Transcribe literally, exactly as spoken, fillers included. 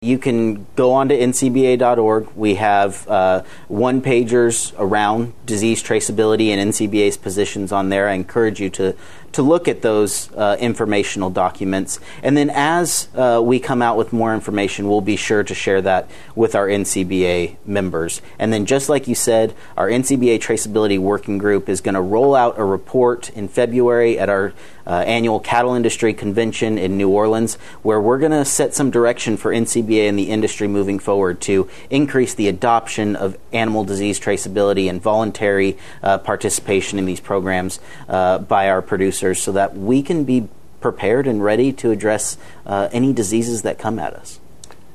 You can go on to N C B A dot org. We have uh, one-pagers around disease traceability and N C B A's positions on there. I encourage you to, to look at those uh, informational documents. And then as uh, we come out with more information, we'll be sure to share that with our N C B A members. And then just like you said, our N C B A Traceability Working Group is going to roll out a report in February at our uh, annual Cattle Industry Convention in New Orleans, where we're going to set some direction for N C B A and the industry moving forward to increase the adoption of animal disease traceability and voluntary uh, participation in these programs uh, by our producers so that we can be prepared and ready to address uh, any diseases that come at us.